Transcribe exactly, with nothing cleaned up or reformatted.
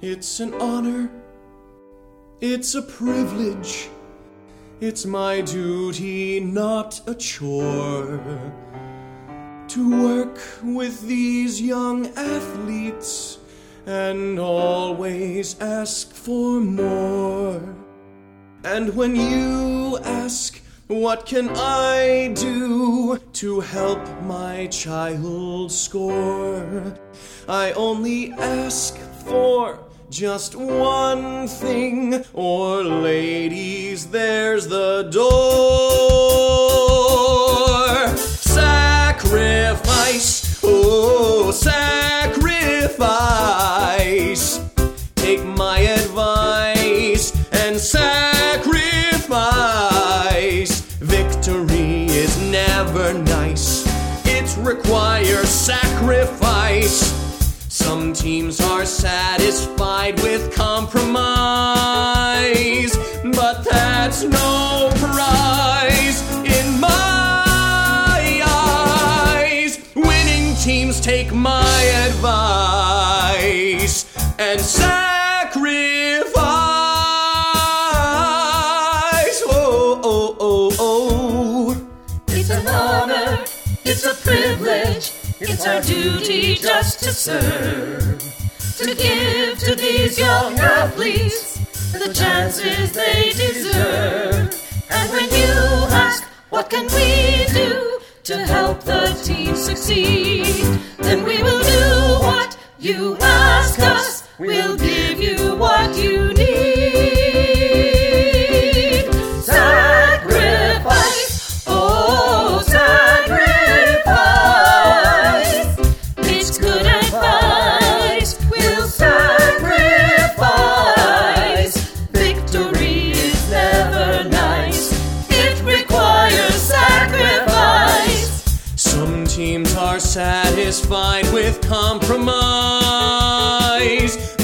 It's an honor, it's a privilege, it's my duty, not a chore, to work with these young athletes and always ask for more. And when you ask, what can I do to help my child score? I only ask for just one thing, or ladies, there's the door. Sacrifice, oh, sacrifice. Take my advice and sacrifice. Victory is never nice. It requires sacrifice. Some teams are satisfied with compromise, but that's no prize in my eyes. Winning teams take my advice and sacrifice. Oh, oh, oh, oh. It's an honor, it's a privilege, it's our duty just to serve, to give to these young athletes the chances they deserve. And when you ask, what can we do to help the team succeed, then we will do what you ask us. We'll give you what you need. Sacrifice, oh, sacrifice. It's good advice. We'll sacrifice. Victory is never nice. It requires sacrifice. Some teams are satisfied with compromise,